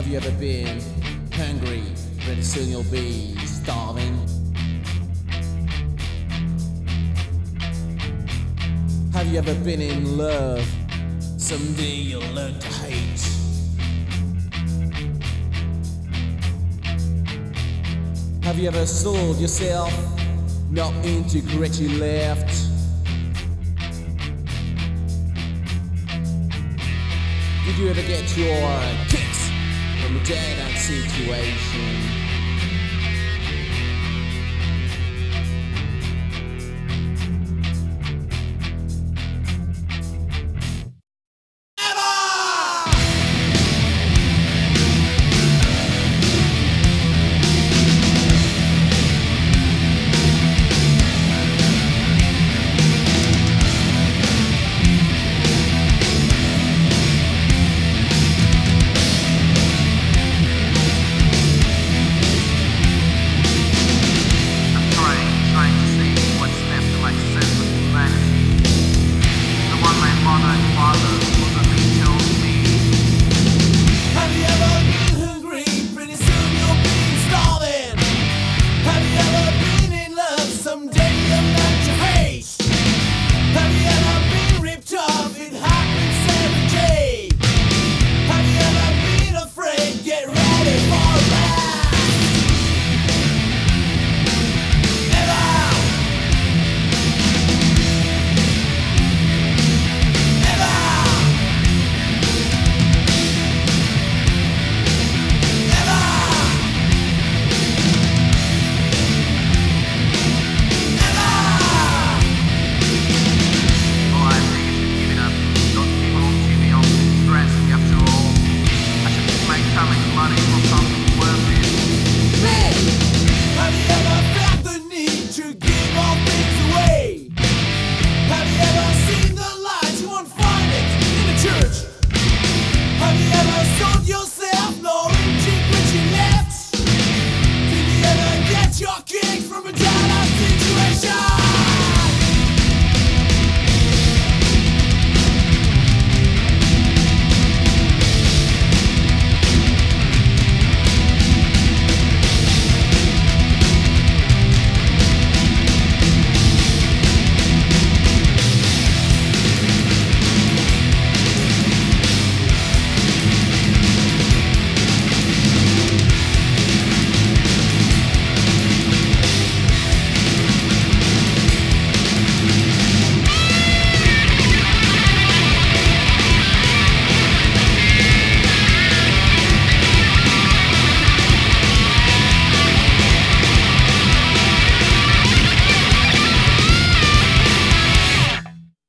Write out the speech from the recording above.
you ever been hungry? Pretty soon you'll be starving. Have you ever been in love? Someday you'll learn to hate. Have you ever sold yourself? Not into regret you left. Did you ever get your kicks from a dead-end situation?